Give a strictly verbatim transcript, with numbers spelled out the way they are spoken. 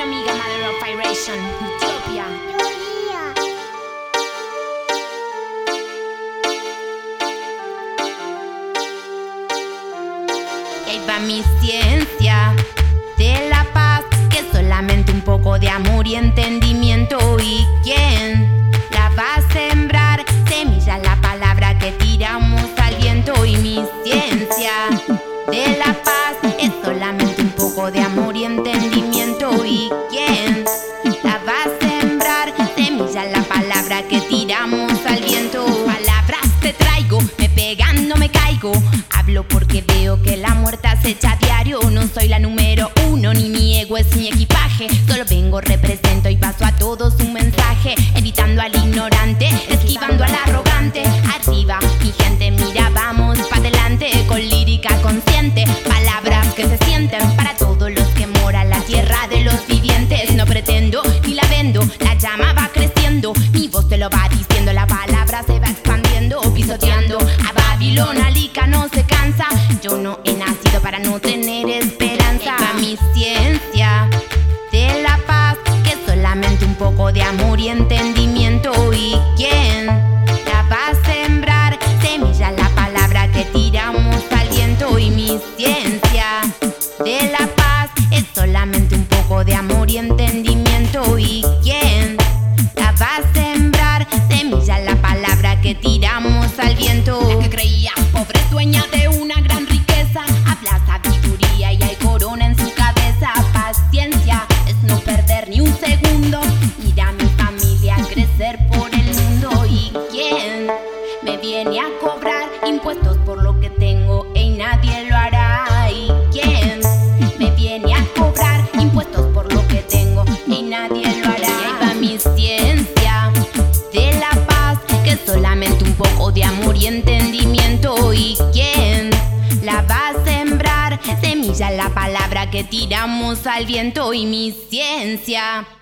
Una amiga Mother of Vibration, Utopia. Y ahí va mi ciencia de la paz, que es solamente un poco de amor y entendimiento. ¿Y quién la va a sembrar? Semilla, la palabra que tiramos al viento. Y mi ciencia de la paz es solamente un poco de amor y entendimiento. ¿Y quién la va a sembrar? Semilla, la palabra que tiramos al viento. Palabras te traigo, me pegan, no me caigo. Hablo porque veo que la muerte acecha a diario. No soy la número uno, ni mi ego es mi equipaje. Solo vengo, represento y paso a todos un mensaje. Evitando al ignorante, esquivando al arrogante. Arriba, mi gente, mira, vamos pa' adelante. Con lírica consciente, palabras que se sienten para todos los que moran la tierra de los vivientes. No pretendo ni la vendo, la llama va creciendo. Mi voz te lo va diciendo, la palabra se va expandiendo. Pisoteando a Babilón, Alica no se cansa. Yo no he nacido para no tener esperanza. Va mi ciencia de la paz, que es solamente un poco de amor y entendimiento. ¿Y quién la va a sembrar? Semilla, la palabra que tiramos al viento. Y mi ciencia de la paz es solamente un poco de amor y entendimiento. ¿Y quién la va a sembrar? Semilla, la palabra que tiramos al viento. La que creía pobre es dueña de una gran riqueza. Habla sabiduría y hay corona en su cabeza. Paciencia es no perder ni un segundo. Mira a mi familia crecer por el mundo. ¿Y quién me viene a cobrar impuestos por lo que tengo? Y nadie lo hará. ¿Y quién me viene a cobrar impuestos por lo que tengo? Y nadie lo hará. Y ahí va mi ciencia de la paz, que es solamente un poco de amor y entendimiento. ¿Y quién la va a sembrar? Semilla, la palabra que tiramos al viento. Y mi ciencia